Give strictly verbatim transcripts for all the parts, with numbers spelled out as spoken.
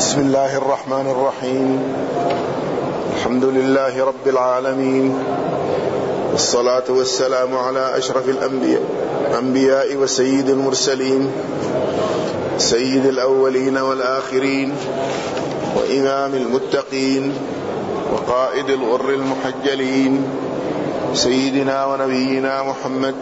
بسم الله الرحمن الرحيم. الحمد لله رب العالمين، والصلاة والسلام على أشرف الأنبياء أنبياء وسيد المرسلين، سيد الأولين والآخرين، وإمام المتقين، وقائد الغر المحجلين، سيدنا ونبينا محمد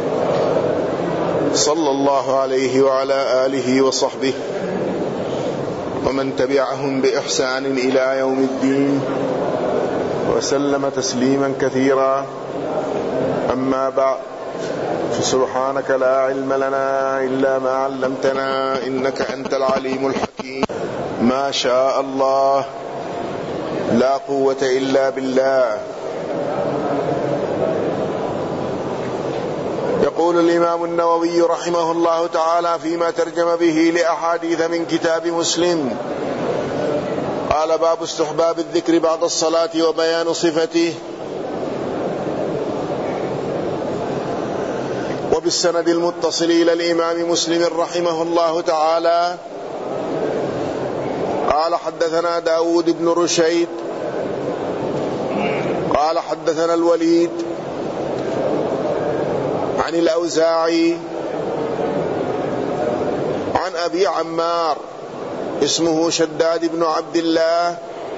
صلى الله عليه وعلى آله وصحبه ومن تبعهم بإحسان إلى يوم الدين، وسلم تسليما كثيرا. أما بعد، فسبحانك لا علم لنا إلا ما علمتنا إنك أنت العليم الحكيم. ما شاء الله، لا قوة إلا بالله. يقول الإمام النووي رحمه الله تعالى فيما ترجم به لأحاديث من كتاب مسلم، قال: باب استحباب الذكر بعد الصلاة وبيان صفته. وبالسند المتصل إلى الإمام مسلم رحمه الله تعالى قال: حدثنا داود بن رشيد قال: حدثنا الوليد عن الأوزاعي عن أبي عمار اسمه شداد بن عبد الله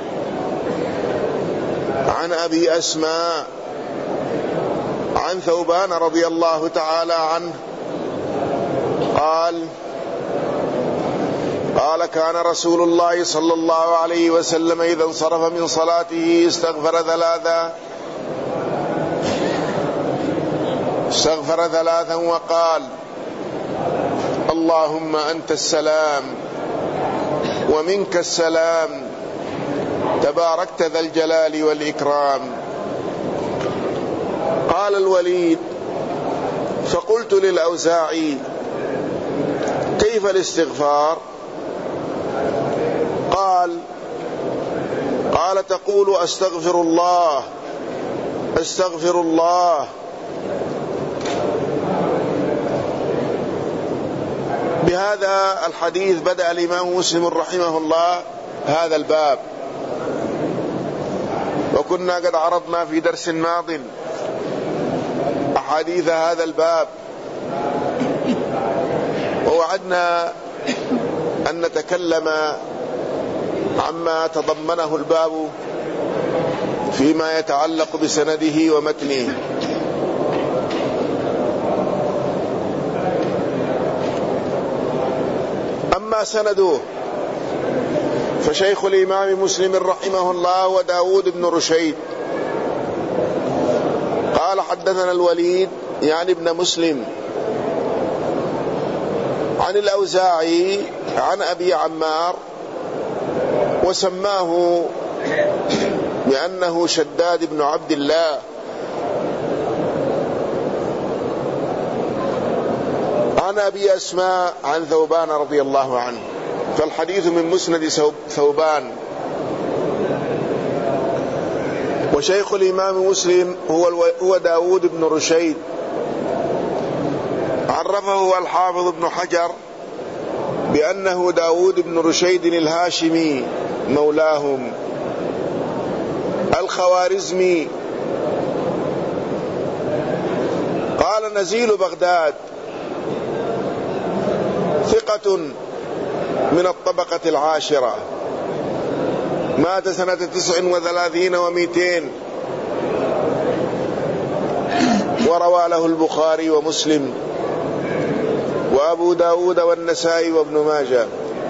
عن أبي أسماء عن ثوبان رضي الله تعالى عنه قال: قال: كان رسول الله صلى الله عليه وسلم إذا انصرف من صلاته استغفر ثلاثا استغفر ثلاثا وقال: اللهم أنت السلام ومنك السلام تباركت ذا الجلال والإكرام. قال الوليد: فقلت للأوزاعي: كيف الاستغفار؟ قال: قال تقول أستغفر الله أستغفر الله. بهذا الحديث بدأ الإمام مسلم رحمه الله هذا الباب، وكنا قد عرضنا في درس ماض أحاديث هذا الباب، ووعدنا أن نتكلم عما تضمنه الباب فيما يتعلق بسنده ومتنه. أما سنده فشيخ الإمام مسلم رحمه الله وداود بن رشيد قال: حدثنا الوليد يعني ابن مسلم عن الأوزاعي عن أبي عمار، وسماه بأنه شداد بن عبد الله، عن أبي أسماء عن ثوبان رضي الله عنه. فالحديث من مسند ثوبان. وشيخ الإمام مسلم هو هو داود بن رشيد، عرفه الحافظ ابن حجر بأنه داود بن رشيد الهاشمي مولاهم الخوارزمي. قال: نزيل بغداد، ثقة من الطبقة العاشرة، مات سنة تسع وثلاثين ومئتين، وروى له البخاري ومسلم وأبو داود والنسائي وابن ماجه.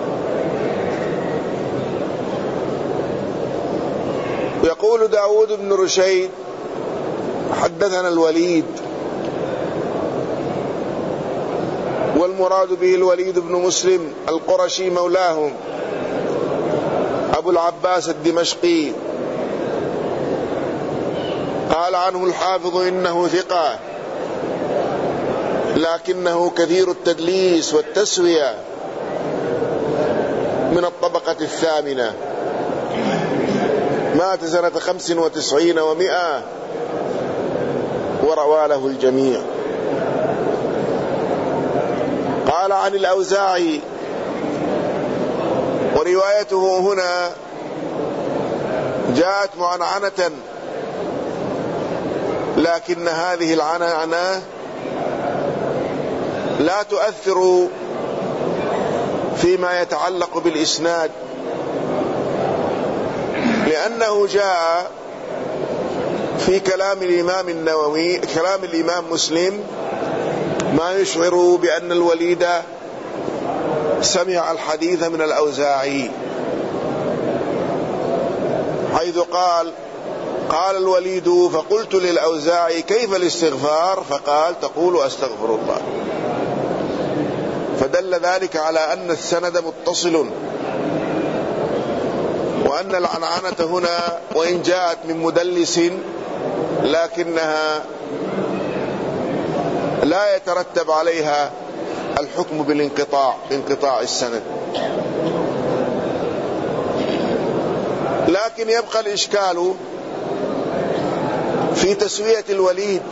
يقول داود بن رشيد: حدثنا الوليد، والمراد به الوليد بن مسلم القرشي مولاهم أبو العباس الدمشقي. قال عنه الحافظ إنه ثقة، لكنه كثير التدليس والتسوية، من الطبقة الثامنة، مات سنة خمس وتسعين ومئة، وروى له الجميع. قال عن الأوزاعي وروايته هنا جاءت معنعنة، لكن هذه العنعنة لا تؤثر فيما يتعلق بالإسناد، لأنه جاء في كلام الإمام النووي كلام الإمام مسلم ما يشعر بأن الوليد سمع الحديث من الأوزاعي، حيث قال قال الوليد فقلت للأوزاعي كيف الاستغفار؟ فقال تقول أستغفر الله. فدل ذلك على أن السند متصل، وأن العنعنة هنا وإن جاءت من مدلس لكنها لا يترتب عليها الحكم بالانقطاع بانقطاع السند. لكن يبقى الإشكال في تسوية الوليد،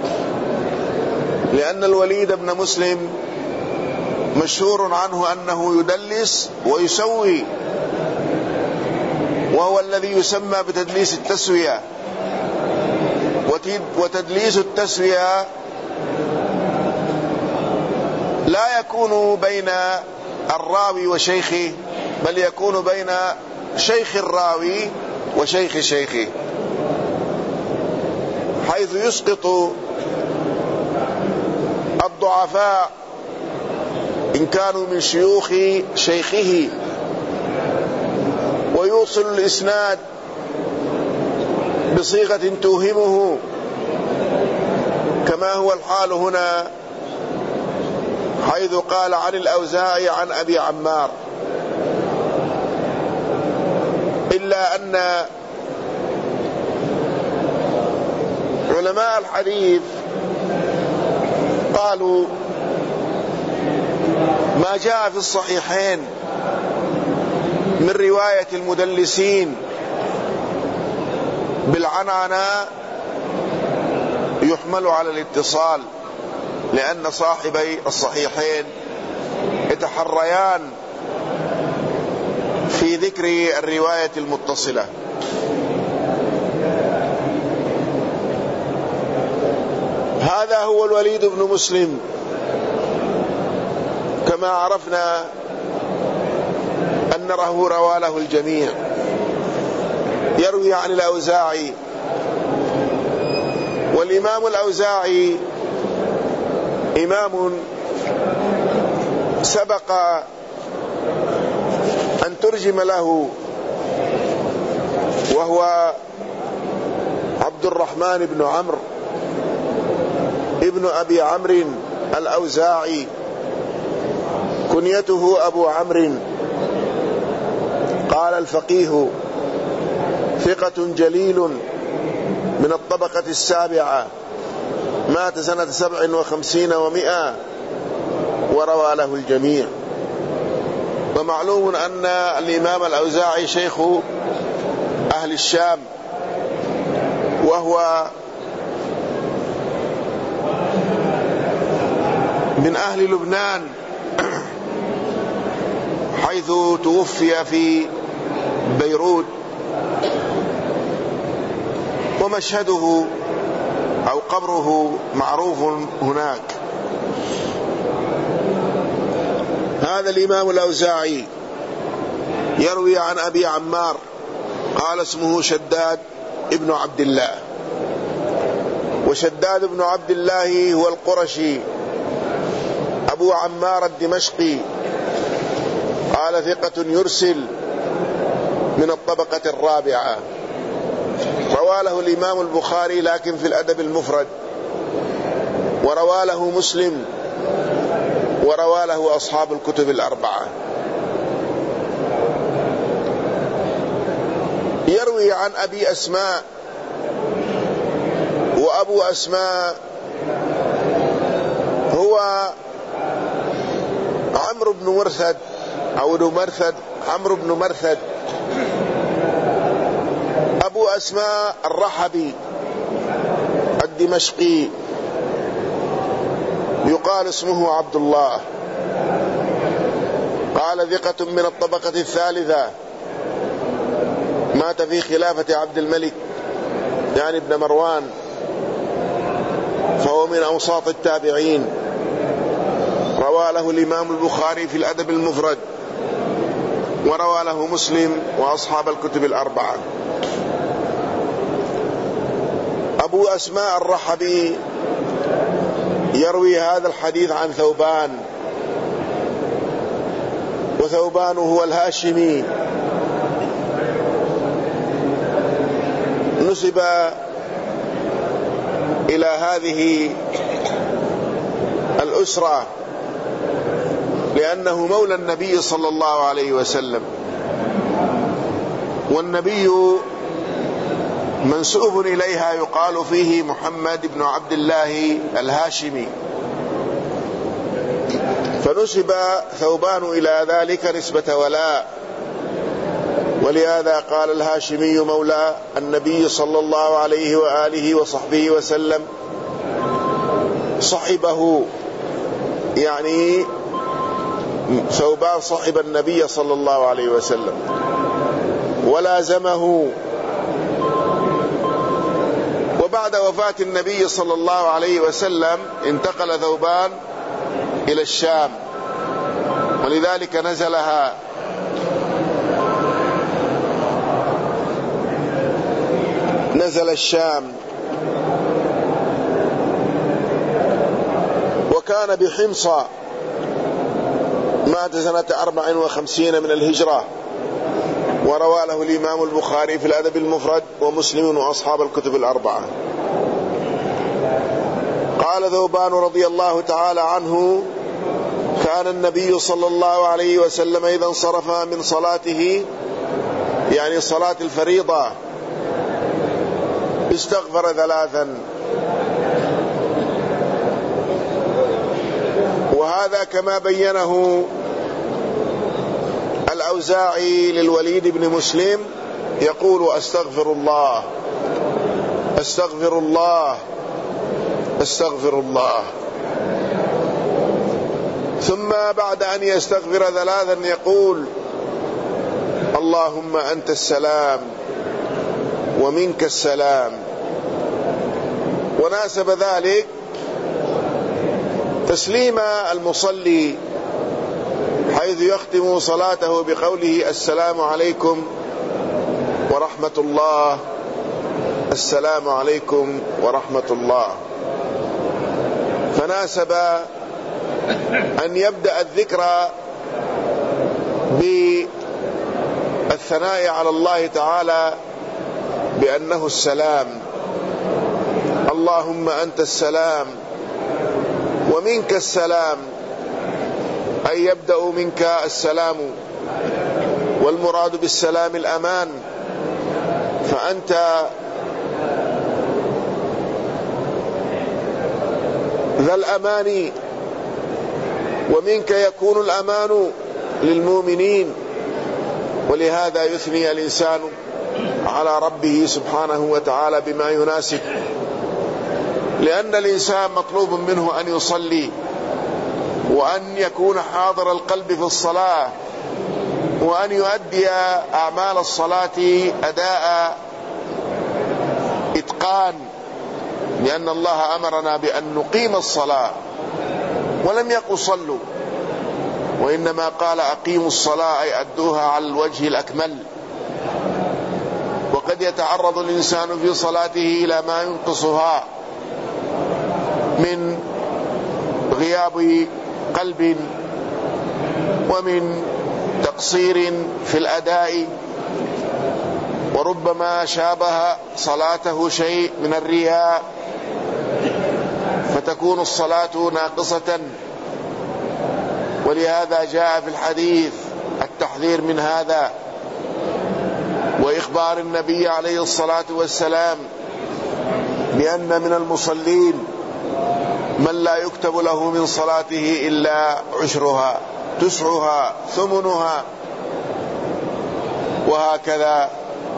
لأن الوليد بن مسلم مشهور عنه أنه يدلس ويسوي، وهو الذي يسمى بتدليس التسوية. وتدليس التسوية لا يكون بين الراوي وشيخه، بل يكون بين شيخ الراوي وشيخ شيخه، حيث يسقط الضعفاء إن كانوا من شيوخ شيخه، ويوصل الإسناد بصيغة توهمه، كما هو الحال هنا، حيث قال عن الأوزاعي عن أبي عمار. إلا أن علماء الحديث قالوا ما جاء في الصحيحين من رواية المدلسين بالعنعنة يحمل على الاتصال، لأن صاحبي الصحيحين يتحريان في ذكر الرواية المتصلة. هذا هو الوليد بن مسلم كما عرفنا أنه روى له الجميع، يروي عن الأوزاعي. والإمام الأوزاعي إمام سبق أن ترجم له، وهو عبد الرحمن بن عمرو ابن أبي عمرو الأوزاعي، كنيته أبو عمرو. قال الفقيه ثقة جليل من الطبقة السابعة، مات سنة سبع وخمسين ومئة، وروى له الجميع. ومعلوم أن الإمام الأوزاعي شيخ أهل الشام، وهو من أهل لبنان، حيث توفي في بيروت، ومشهده أو قبره معروف هناك. هذا الإمام الأوزاعي يروي عن أبي عمار، قال اسمه شداد ابن عبد الله، وشداد ابن عبد الله هو القرشي أبو عمار الدمشقي، قال ثقة يرسل من الطبقة الرابعة. روى له الإمام البخاري لكن في الأدب المفرد، وروى له مسلم، وروى له أصحاب الكتب الأربعة. يروي عن أبي أسماء، وأبو أسماء هو عمرو بن مرثد أو مرثد عمرو بن مرثد أبو أسماء الرحبي الدمشقي، يقال اسمه عبد الله. قال قال ثقة من الطبقة الثالثة، مات في خلافة عبد الملك يعني ابن مروان، فهو من أوساط التابعين، روى له الإمام البخاري في الأدب المفرد، وروى له مسلم وأصحاب الكتب الأربعة. أبو أسماء الرحبي يروي هذا الحديث عن ثوبان، وثوبان هو الهاشمي، نسب إلى هذه الأسرة لأنه مولى النبي صلى الله عليه وسلم، والنبي منسوب إليها يقال فيه محمد بن عبد الله الهاشمي، فنسب ثوبان إلى ذلك نسبة ولاء، ولهذا قال الهاشمي مولى النبي صلى الله عليه وآله وصحبه وسلم صحبه، يعني ثوبان صحب النبي صلى الله عليه وسلم ولازمه. وبعد وفاة النبي صلى الله عليه وسلم انتقل ثوبان إلى الشام، ولذلك نزلها، نزل الشام، وكان بحمص، مات سنة أربع وخمسين من الهجرة، وروى له الإمام البخاري في الأدب المفرد ومسلم وأصحاب الكتب الأربعة. قال ثوبان رضي الله تعالى عنه: كان النبي صلى الله عليه وسلم إذا انصرف من صلاته، يعني صلاة الفريضة، استغفر ثلاثا، وهذا كما بينه الأوزاعي للوليد بن مسلم، يقول: أستغفر الله أستغفر الله أستغفر الله، ثم بعد أن يستغفر ثلاثا يقول: اللهم أنت السلام ومنك السلام. وناسب ذلك تسليم المصلي، حيث يختم صلاته بقوله: السلام عليكم ورحمة الله، السلام عليكم ورحمة الله. فناسب أن يبدأ الذكر بالثناء على الله تعالى بأنه السلام، اللهم أنت السلام ومنك السلام، أي يبدأ منك السلام، والمراد بالسلام الأمان، فأنت ذا الأمان، ومنك يكون الأمان للمؤمنين. ولهذا يثني الإنسان على ربه سبحانه وتعالى بما يناسب، لأن الإنسان مطلوب منه أن يصلي، وأن يكون حاضر القلب في الصلاة، وأن يؤدي أعمال الصلاة أداء إتقان، لأن الله أمرنا بأن نقيم الصلاة، ولم يقل صلوا، وإنما قال أقيموا الصلاة، أي أدوها على الوجه الأكمل. وقد يتعرض الإنسان في صلاته إلى ما ينقصها من غياب قلب، ومن تقصير في الأداء، وربما شابه صلاته شيء من الرياء، فتكون الصلاة ناقصة. ولهذا جاء في الحديث التحذير من هذا، وإخبار النبي عليه الصلاة والسلام بأن من المصلين من لا يكتب له من صلاته إلا عشرها، تسعها، ثمنها، وهكذا.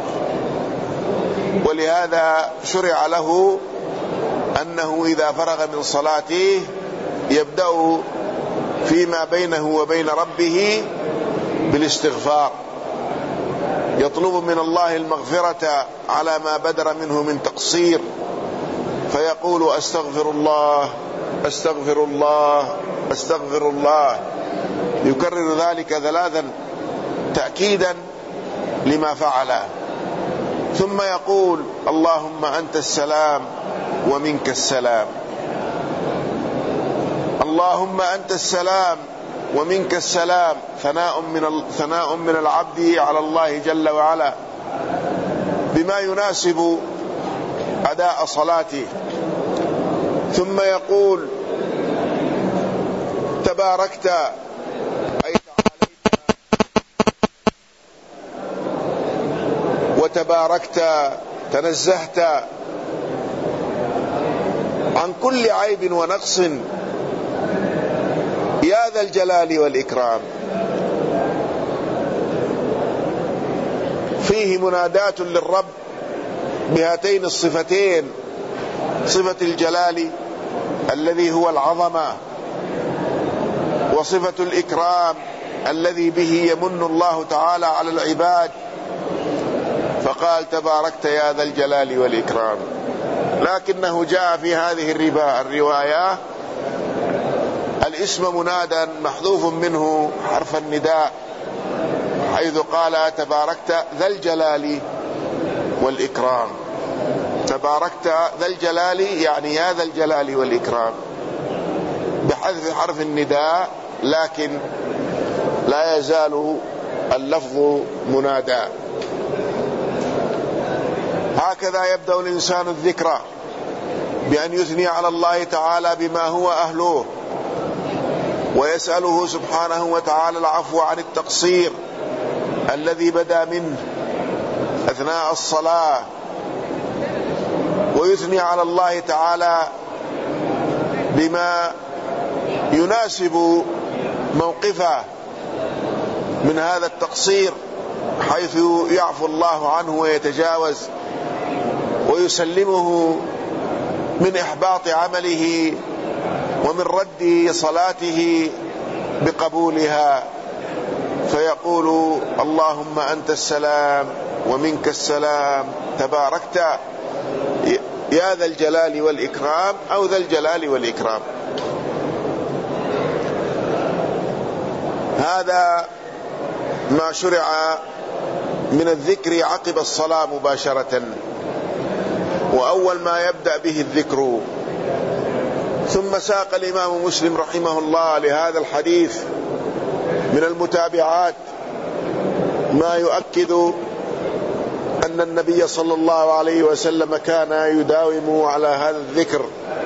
ولهذا شرع له أنه إذا فرغ من صلاته يبدأ فيما بينه وبين ربه بالاستغفار، يطلب من الله المغفرة على ما بدر منه من تقصير، فيقول أستغفر الله أستغفر الله أستغفر الله، يكرر ذلك ثلاثا تأكيدا لما فعله، ثم يقول اللهم أنت السلام ومنك السلام، اللهم أنت السلام ومنك السلام، ثناء من ثناء من العبد على الله جل وعلا بما يناسب أداء صلاته. ثم يقول تباركت أي تعاليت وتباركت، تنزهت عن كل عيب ونقص يا ذا الجلال والإكرام. فيه منادات للرب بهاتين الصفتين، صفة الجلال الذي هو العظمة، وصفة الإكرام الذي به يمن الله تعالى على العباد، فقال تباركت يا ذا الجلال والإكرام. لكنه جاء في هذه الرواية الاسم منادا محذوف منه حرف النداء، حيث قال تباركت ذا الجلال والإكرام. تباركت ذا الجلال يعني يا ذا الجلال والإكرام بحذف حرف النداء، لكن لا يزال اللفظ منادى. هكذا يبدأ الإنسان الذكر بأن يثني على الله تعالى بما هو أهله، ويسأله سبحانه وتعالى العفو عن التقصير الذي بدا منه أثناء الصلاة، ويثني على الله تعالى بما يناسب موقفه من هذا التقصير، حيث يعفو الله عنه ويتجاوز ويسلمه من إحباط عمله ومن رد صلاته بقبولها، فيقول اللهم أنت السلام ومنك السلام، تباركت يا ذا الجلال والإكرام أو ذا الجلال والإكرام. هذا ما شرع من الذكر عقب الصلاة مباشرة، وأول ما يبدأ به الذكر. ثم ساق الإمام مسلم رحمه الله لهذا الحديث من المتابعات ما يؤكد أن النبي صلى الله عليه وسلم كان يداوم على هذا الذكر،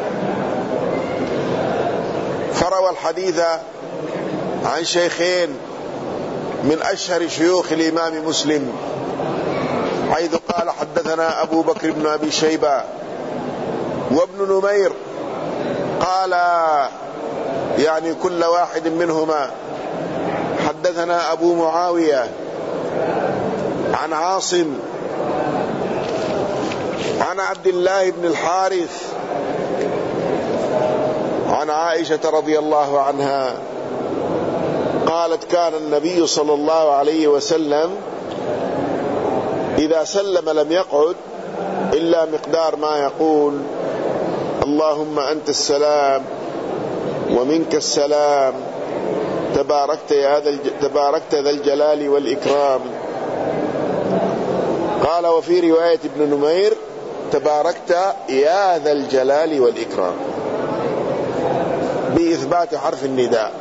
فروى الحديث عن شيخين من أشهر شيوخ الإمام مسلم، حيث قال حدثنا أبو بكر بن أبي شيبة وابن نمير، قال يعني كل واحد منهما حدثنا أبو معاوية عن عاصم عن عبد الله بن الحارث عن عائشة رضي الله عنها قالت كان النبي صلى الله عليه وسلم إذا سلم لم يقعد إلا مقدار ما يقول اللهم أنت السلام ومنك السلام، تباركت يا ذا تباركت ذا الجلال والإكرام. قال وفي رواية ابن نمير تباركت يا ذا الجلال والإكرام بإثبات حرف النداء.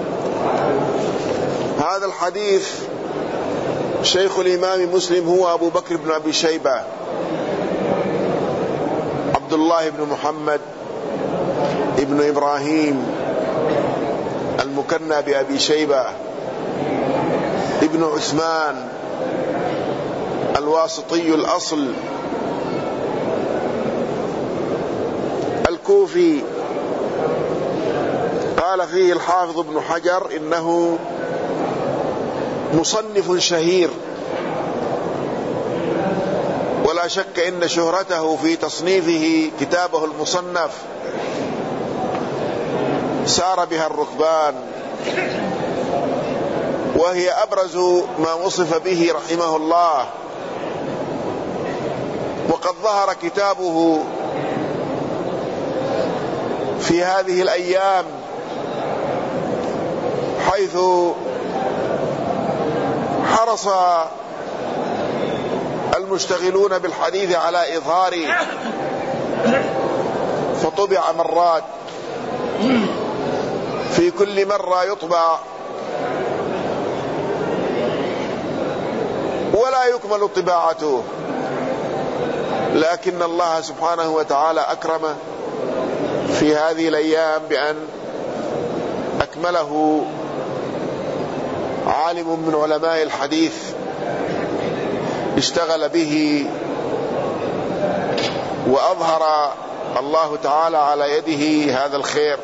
هذا الحديث شيخ الإمام مسلم هو أبو بكر بن أبي شيبة عبد الله بن محمد ابن إبراهيم المكنى بأبي شيبة ابن عثمان الواسطي الأصل الكوفي. قال فيه الحافظ ابن حجر إنه مصنف شهير، ولا شك إن شهرته في تصنيفه كتابه المصنف سار بها الركبان وهي أبرز ما وصف به رحمه الله. وقد ظهر كتابه في هذه الأيام، حيث حرص المشتغلون بالحديث على إظهاره، فطبع مرات، في كل مرة يطبع ولا يكمل طباعته، لكن الله سبحانه وتعالى أكرمه في هذه الأيام بأن أكمله عالم من علماء الحديث اشتغل به، وأظهر الله تعالى على يده هذا الخير،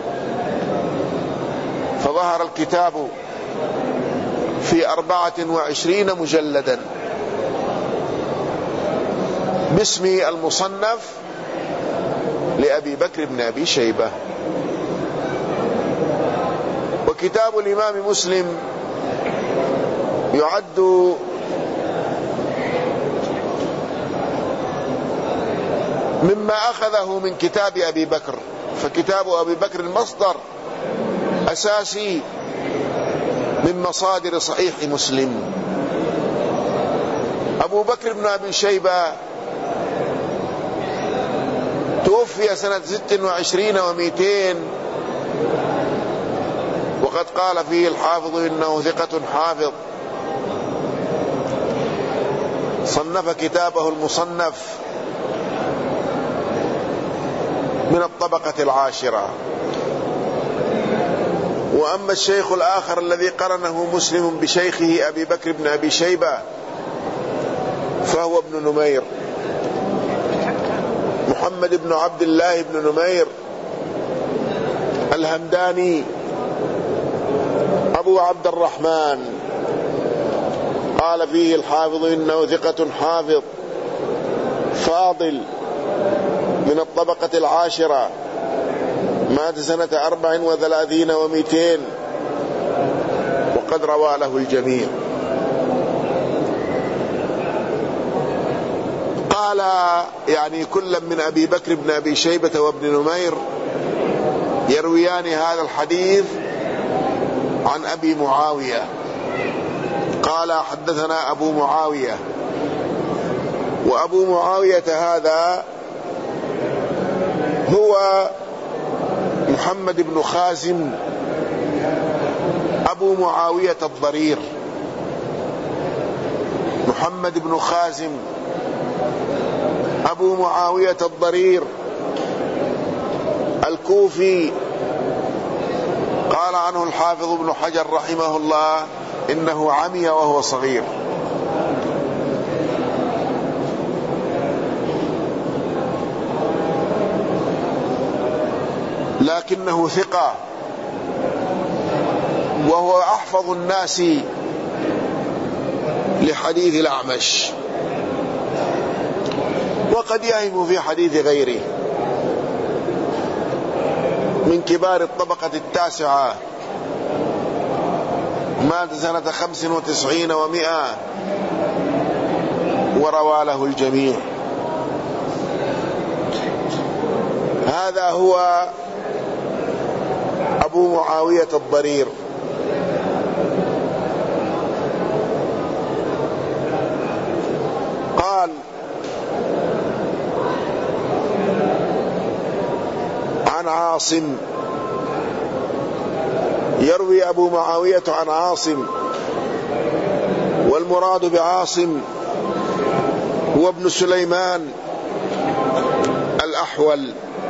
فظهر الكتاب في أربعة وعشرين مجلدا باسم المصنف لأبي بكر بن أبي شيبة. وكتاب الإمام مسلم يعد مما أخذه من كتاب أبي بكر، فكتاب أبي بكر مصدر أساسي من مصادر صحيح مسلم. أبو بكر بن أبي شيبة توفي سنة ست وعشرين ومئتين، وقد قال فيه الحافظ إنه ثقة حافظ. صنف كتابه المصنف من الطبقة العاشرة. وأما الشيخ الآخر الذي قرنه مسلم بشيخه أبي بكر بن أبي شيبة فهو ابن نمير، محمد بن عبد الله بن نمير الهمداني أبو عبد الرحمن. قال فيه الحافظ إنه ثقة حافظ فاضل من الطبقة العاشرة، مات سنة أربع وثلاثين ومئتين، وقد روى له الجميع. قال يعني كل من أبي بكر بن أبي شيبة وابن نمير يرويان هذا الحديث عن أبي معاوية. قال حدثنا أبو معاوية، وأبو معاوية هذا هو محمد بن خازم أبو معاوية الضرير، محمد بن خازم أبو معاوية الضرير الكوفي. قال عنه الحافظ ابن حجر رحمه الله إنه عمي وهو صغير. لكنه ثقة، وهو أحفظ الناس لحديث الأعمش، وقد يهم في حديث غيره. من كبار الطبقة التاسعة، مات سنة خمس وتسعين ومئة، وروى له الجميع. هذا هو أبو معاوية الضرير. قال عن عاصم، يروي أبو معاوية عن عاصم، والمراد بعاصم هو ابن سليمان الأحول،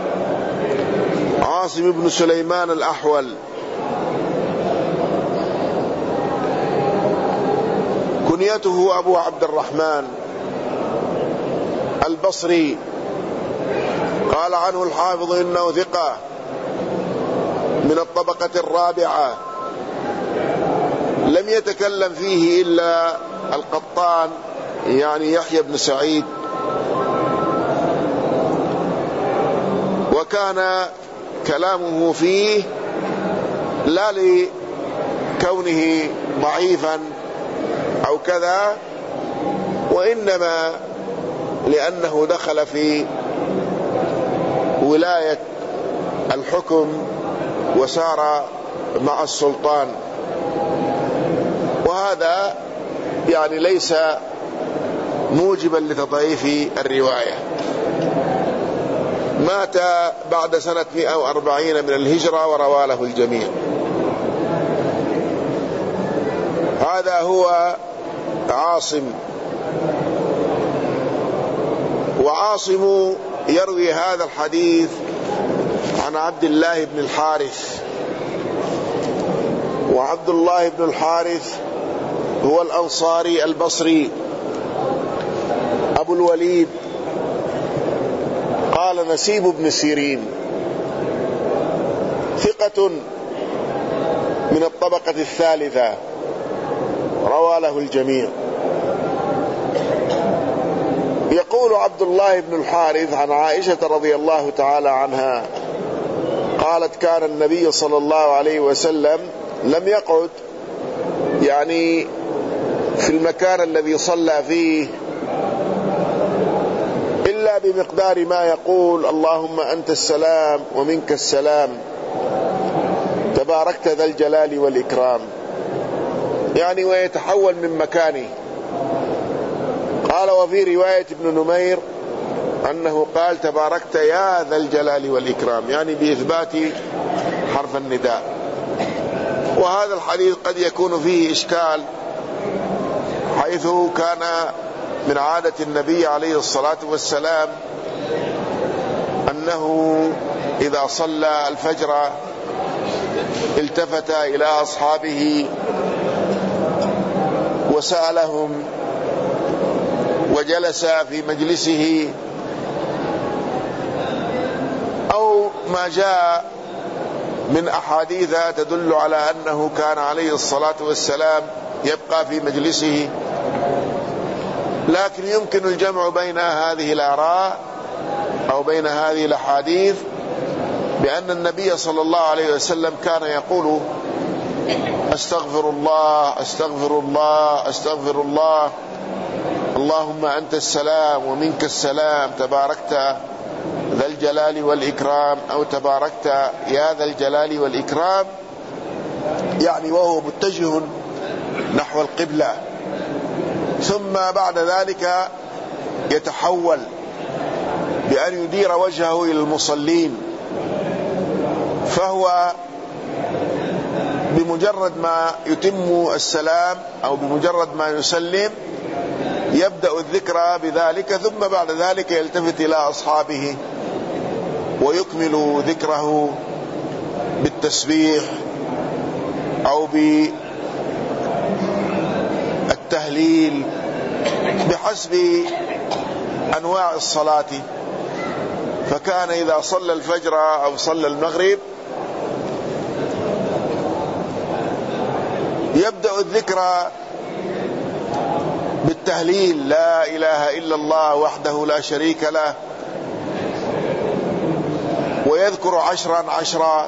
عاصم بن سليمان الأحول، كنيته أبو عبد الرحمن البصري. قال عنه الحافظ إنه ثقة من الطبقة الرابعة، لم يتكلم فيه إلا القطان يعني يحيى بن سعيد، وكان كلامه فيه لا كونه ضعيفا أو كذا، وإنما لأنه دخل في ولاية الحكم وسار مع السلطان، وهذا يعني ليس موجبا لتضعيف الرواية. مات بعد سنة مئة وأربعين من الهجرة وروى له الجميع. هذا هو عاصم. وعاصم يروي هذا الحديث عن عبد الله بن الحارث، وعبد الله بن الحارث هو الأنصاري البصري أبو الوليد. قال نسيب بن سيرين ثقة من الطبقة الثالثة روى له الجميع. يقول عبد الله بن الحارث عن عائشة رضي الله تعالى عنها قالت كان النبي صلى الله عليه وسلم لم يقعد يعني في المكان الذي صلى فيه إلا بمقدار ما يقول اللهم أنت السلام ومنك السلام تباركت ذا الجلال والإكرام، يعني ويتحول من مكانه. قال وفي رواية ابن نمير أنه قال تباركت يا ذا الجلال والإكرام، يعني بإثبات حرف النداء. وهذا الحديث قد يكون فيه إشكال، حيث كان من عادة النبي عليه الصلاة والسلام أنه إذا صلى الفجر التفت إلى أصحابه وسألهم وجلس في مجلسه، أو ما جاء من أحاديث تدل على أنه كان عليه الصلاة والسلام يبقى في مجلسه. لكن يمكن الجمع بين هذه الآراء أو بين هذه الأحاديث بأن النبي صلى الله عليه وسلم كان يقول أستغفر الله أستغفر الله أستغفر الله اللهم أنت السلام ومنك السلام تباركت ذا الجلال والإكرام، أو تباركت يا ذا الجلال والإكرام، يعني وهو متجه نحو القبلة. ثم بعد ذلك يتحول بأن يدير وجهه إلى المصلين، فهو بمجرد ما يتم السلام أو بمجرد ما يسلم يبدأ الذكر بذلك، ثم بعد ذلك يلتفت إلى أصحابه ويكمل ذكره بالتسبيح أو بالتهليل بحسب أنواع الصلاة. فكان إذا صلى الفجر أو صلى المغرب يبدأ الذكر بالتهليل لا إله إلا الله وحده لا شريك له، ويذكر عشرا عشرا.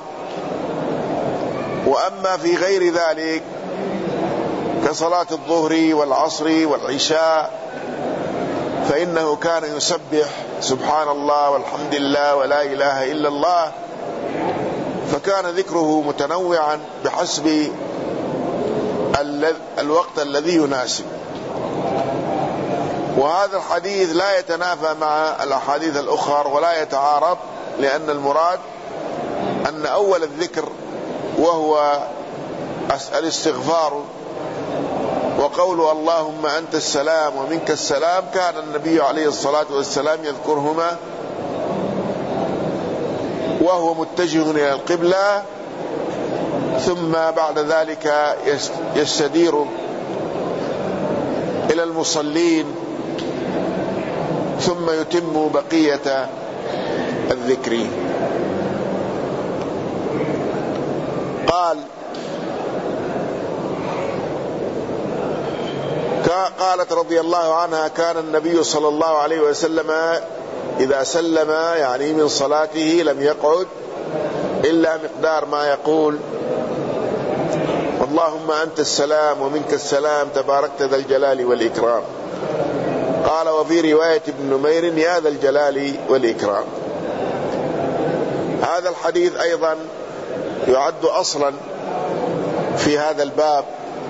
وأما في غير ذلك كصلاة الظهر والعصر والعشاء فإنه كان يسبح سبحان الله والحمد لله ولا إله إلا الله، فكان ذكره متنوعا بحسب الوقت الذي يناسب. وهذا الحديث لا يتنافى مع الأحاديث الأخرى ولا يتعارض، لأن المراد أن أول الذكر وهو الاستغفار وقول اللهم أنت السلام ومنك السلام كان النبي عليه الصلاة والسلام يذكرهما وهو متجه إلى القبلة، ثم بعد ذلك يستدير إلى المصلين ثم يتم بقية الذكر. قال قالت رضي الله عنها كان النبي صلى الله عليه وسلم إذا سلم يعني من صلاته لم يقعد إلا مقدار ما يقول اللهم أنت السلام ومنك السلام تباركت ذا الجلال والإكرام. قال وفي رواية ابن نمير يا ذا الجلال والإكرام. هذا الحديث أيضا يعد أصلا في هذا الباب،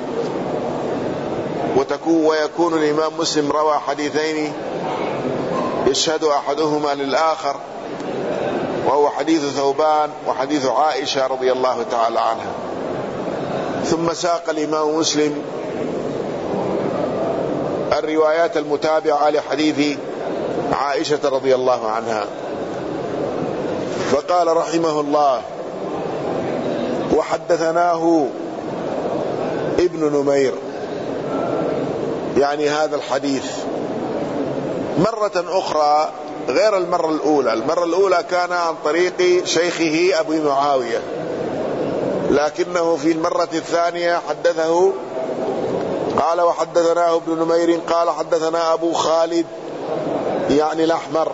وتكون ويكون الإمام مسلم روى حديثين يشهد أحدهما للآخر، وهو حديث ثوبان وحديث عائشة رضي الله تعالى عنها. ثم ساق الإمام مسلم الروايات المتابعة لحديث عائشة رضي الله عنها، فقال رحمه الله وحدثناه ابن نمير، يعني هذا الحديث مرة أخرى غير المرة الأولى. المرة الأولى كان عن طريق شيخه أبي معاوية، لكنه في المرة الثانية حدثه قال وحدثناه ابن نمير قال حدثنا أبو خالد يعني الأحمر،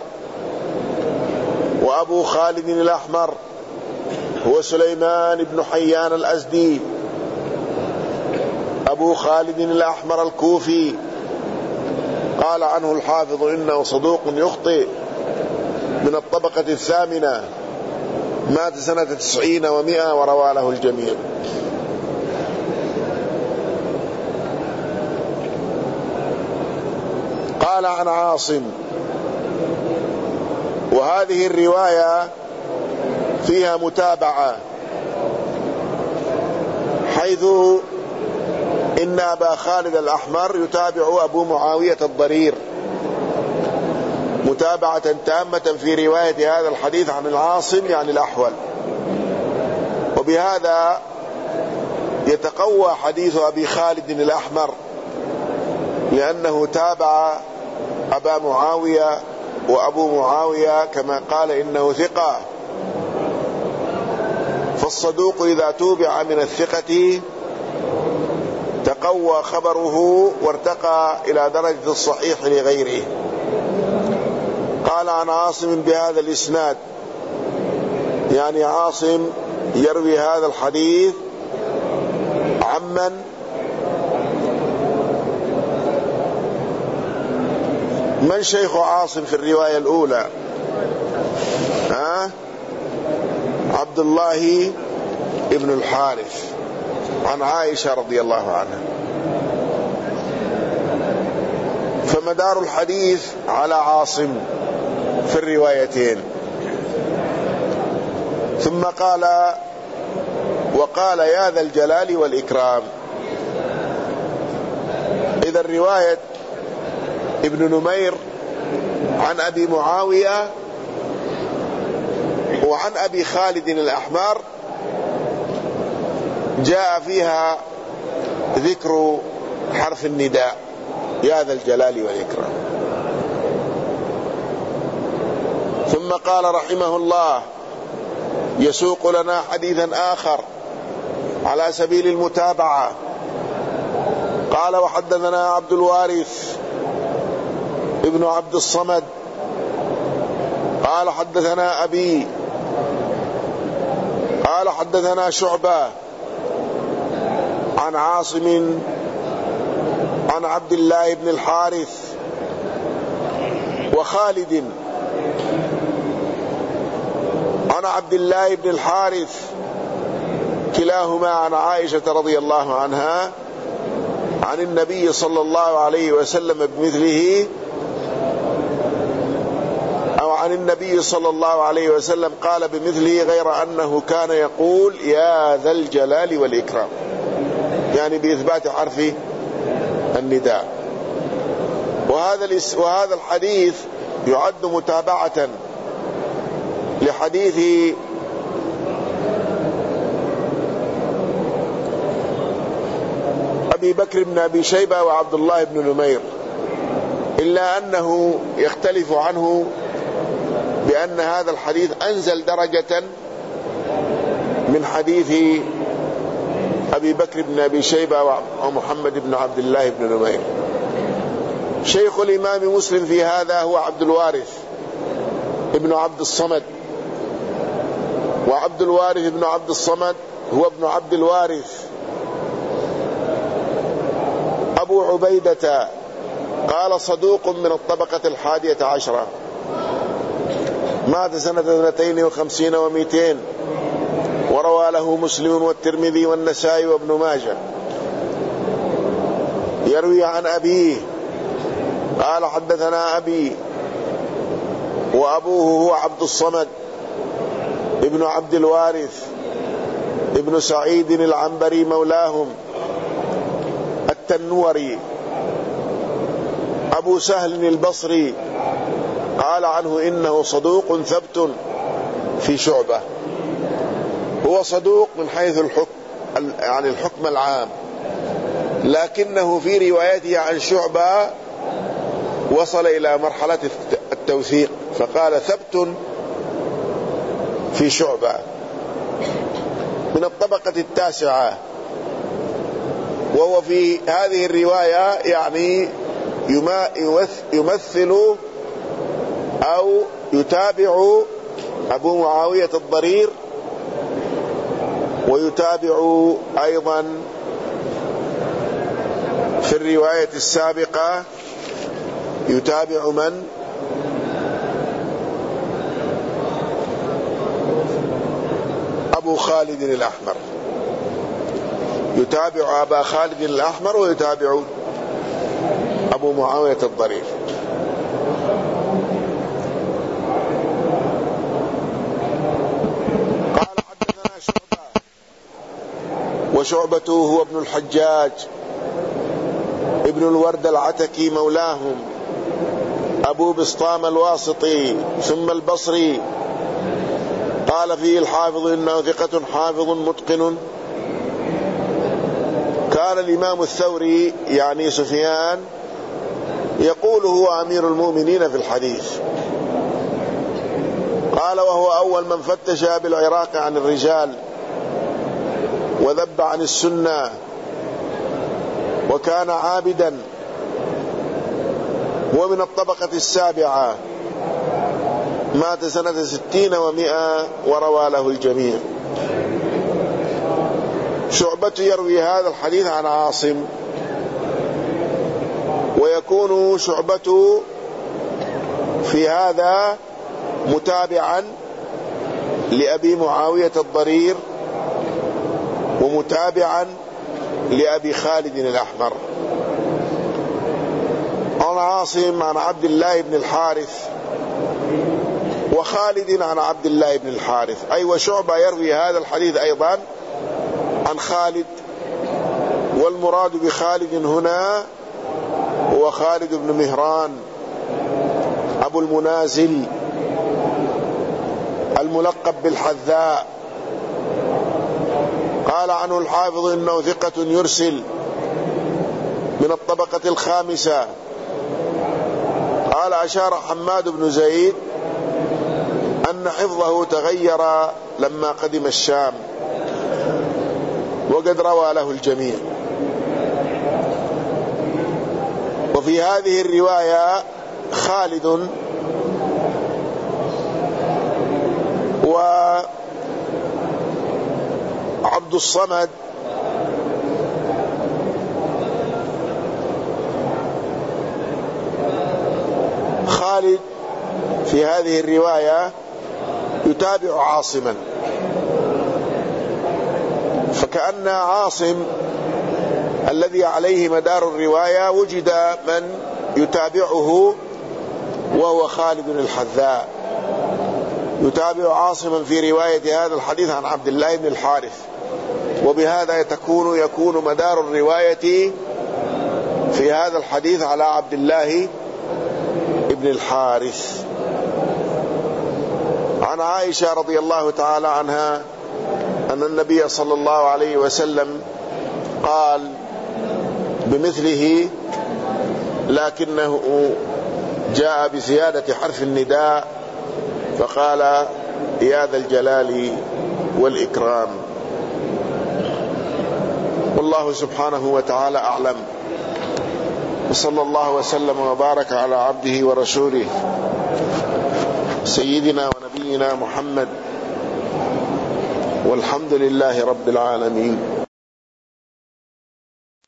وأبو خالد الأحمر هو سليمان بن حيان الأزدي أبو خالد الأحمر الكوفي. قال عنه الحافظ إنه صدوق يخطئ، من الطبقة الثامنة، مات سنة تسعين ومئة وروى له الجميع. قال عن عاصم، وهذه الرواية فيها متابعة، حيث إن أبا خالد الأحمر يتابع أبو معاوية الضرير متابعة تامة في رواية هذا الحديث عن العاصم يعني الأحول، وبهذا يتقوى حديث أبي خالد الأحمر، لأنه تابع أبا معاوية، وأبو معاوية كما قال إنه ثقة، فالصدوق إذا توبع من الثقة تقوى خبره وارتقى إلى درجة الصحيح لغيره. قال عن عاصم بهذا الإسناد، يعني عاصم يروي هذا الحديث عمن من شيخ عاصم في الرواية الأولى؟ ها؟ عبد الله ابن الحارث عن عائشة رضي الله عنها. فمدار الحديث على عاصم في الروايتين. ثم قال وقال يا ذا الجلال والإكرام. إذا رواية ابن نمير عن أبي معاوية وعن أبي خالد الأحمر جاء فيها ذكر حرف النداء يا ذا الجلال والإكرام. ثم قال رحمه الله يسوق لنا حديثا آخر على سبيل المتابعة. قال وحدثنا عبد الوارث ابن عبد الصمد قال حدثنا أبي قال حدثنا شعبة عن عاصم عن عبد الله بن الحارث وخالد عن عبد الله بن الحارث كلاهما عن عائشة رضي الله عنها عن النبي صلى الله عليه وسلم بمثله، أو عن النبي صلى الله عليه وسلم قال بمثله، غير أنه كان يقول يا ذا الجلال والإكرام، يعني بإثبات حرف النداء. وهذا وهذا الحديث يعد متابعة لحديث أبي بكر بن أبي شيبة وعبد الله بن نمير، إلا أنه يختلف عنه بأن هذا الحديث أنزل درجة من حديث أبي بكر بن أبي شيبة ومحمد بن عبد الله بن نمير. شيخ الإمام مسلم في هذا هو عبد الوارث ابن عبد الصمد، وعبد الوارث ابن عبد الصمد هو ابن عبد الوارث أبو عبيدة قال صدوق من الطبقة الحادية عشرة، مات سنة اثنتين وخمسين ومئتين، وروى له مسلم والترمذي والنسائي وابن ماجه. يروي عن أبيه قال حدثنا أبي، وأبوه هو عبد الصمد ابن عبد الوارث ابن سعيد العنبري مولاهم التنوري أبو سهل البصري، قال عنه إنه صدوق ثبت في شعبة. هو صدوق من حيث الحكم، يعني الحكم العام، لكنه في روايته عن شعبة وصل إلى مرحلة التوثيق، فقال ثبت في شعبة من الطبقة التاسعة. وهو في هذه الرواية يعني يمثل أو يتابع أبو معاوية الضرير، ويتابع أيضا في الرواية السابقة يتابع من؟ أبو خالد الأحمر، يتابع أبا خالد الأحمر ويتابع أبو معاوية الضرير. قال حدثنا شعبة، وشعبة هو ابن الحجاج ابن الورد العتكي مولاهم أبو بسطام الواسطي ثم البصري. قال فيه الحافظ إنه ثقة حافظ متقن. كان الإمام الثوري يعني سفيان يقول هو أمير المؤمنين في الحديث. قال وهو أول من فتش بالعراق عن الرجال وذب عن السنة، وكان عابدا، ومن الطبقة السابعة، مات سنة ستين ومئة، وروى له الجميع. شعبة يروي هذا الحديث عن عاصم، ويكون شعبة في هذا متابعا لأبي معاوية الضرير، ومتابعا لأبي خالد الأحمر. عن عاصم عن عبد الله بن الحارث، وخالد عن عبد الله بن الحارث، أي وشعبة يروي هذا الحديث أيضا عن خالد، والمراد بخالد هنا هو خالد بن مهران أبو المنازل الملقب بالحذاء. قال عنه الحافظ إنه ثقة يرسل من الطبقة الخامسة. قال أشار حماد بن زيد أن حفظه تغير لما قدم الشام، وقد روى له الجميع. وفي هذه الرواية خالد وعبد الصمد خالد في هذه الرواية يتابع عاصما، فكأن عاصم الذي عليه مدار الرواية وجد من يتابعه وهو خالد الحذاء، يتابع عاصما في رواية هذا الحديث عن عبد الله بن الحارث، وبهذا تكون يكون مدار الرواية في هذا الحديث على عبد الله بن الحارث. عن عائشة رضي الله تعالى عنها أن النبي صلى الله عليه وسلم قال بمثله، لكنه جاء بزيادة حرف النداء فقال يا ذا الجلال والإكرام. والله سبحانه وتعالى أعلم، وصلى الله وسلم وبارك على عبده ورسوله سيدنا ونبينا محمد، والحمد لله رب العالمين.